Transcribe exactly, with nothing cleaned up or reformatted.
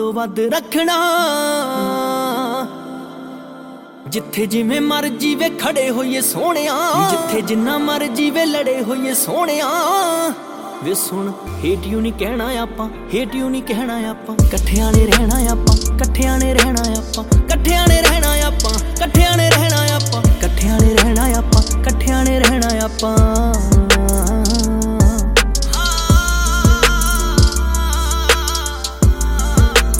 ਵੱਧ ਰੱਖਣਾ ਜਿੱਥੇ ਜਿਵੇਂ ਮਰਜੀ ਵੇ ਖੜੇ ਹੋਈਏ ਸੋਹਣਿਆ, ਜਿੱਥੇ ਜਿੰਨਾ ਮਰਜੀ ਵੇ ਲੜੇ ਹੋਈਏ ਸੋਹਣਿਆ। ਵੇ ਸੁਣ ਹੇਟ ਯੂ ਨਹੀਂ ਕਹਿਣਾ ਆਪਾਂ, ਹੇਟ ਯੂ ਨਹੀਂ ਕਹਿਣਾ ਆਪਾਂ, ਇਕੱਠਿਆਂ ਨੇ ਰਹਿਣਾ ਆਪਾਂ, ਇਕੱਠਿਆਂ ਨੇ ਰਹਿਣਾ ਆਪਾਂ, ਇਕੱਠਿਆਂ ਨੇ ਰਹਿਣਾ ਆਪਾਂ, ਇਕੱਠਿਆਂ ਨੇ ਰਹਿਣਾ ਆਪਾਂ, ਇਕੱਠਿਆਂ ਨੇ ਰਹਿਣਾ ਆਪਾਂ, ਇਕੱਠਿਆਂ ਨੇ ਰਹਿਣਾ ਆਪਾਂ।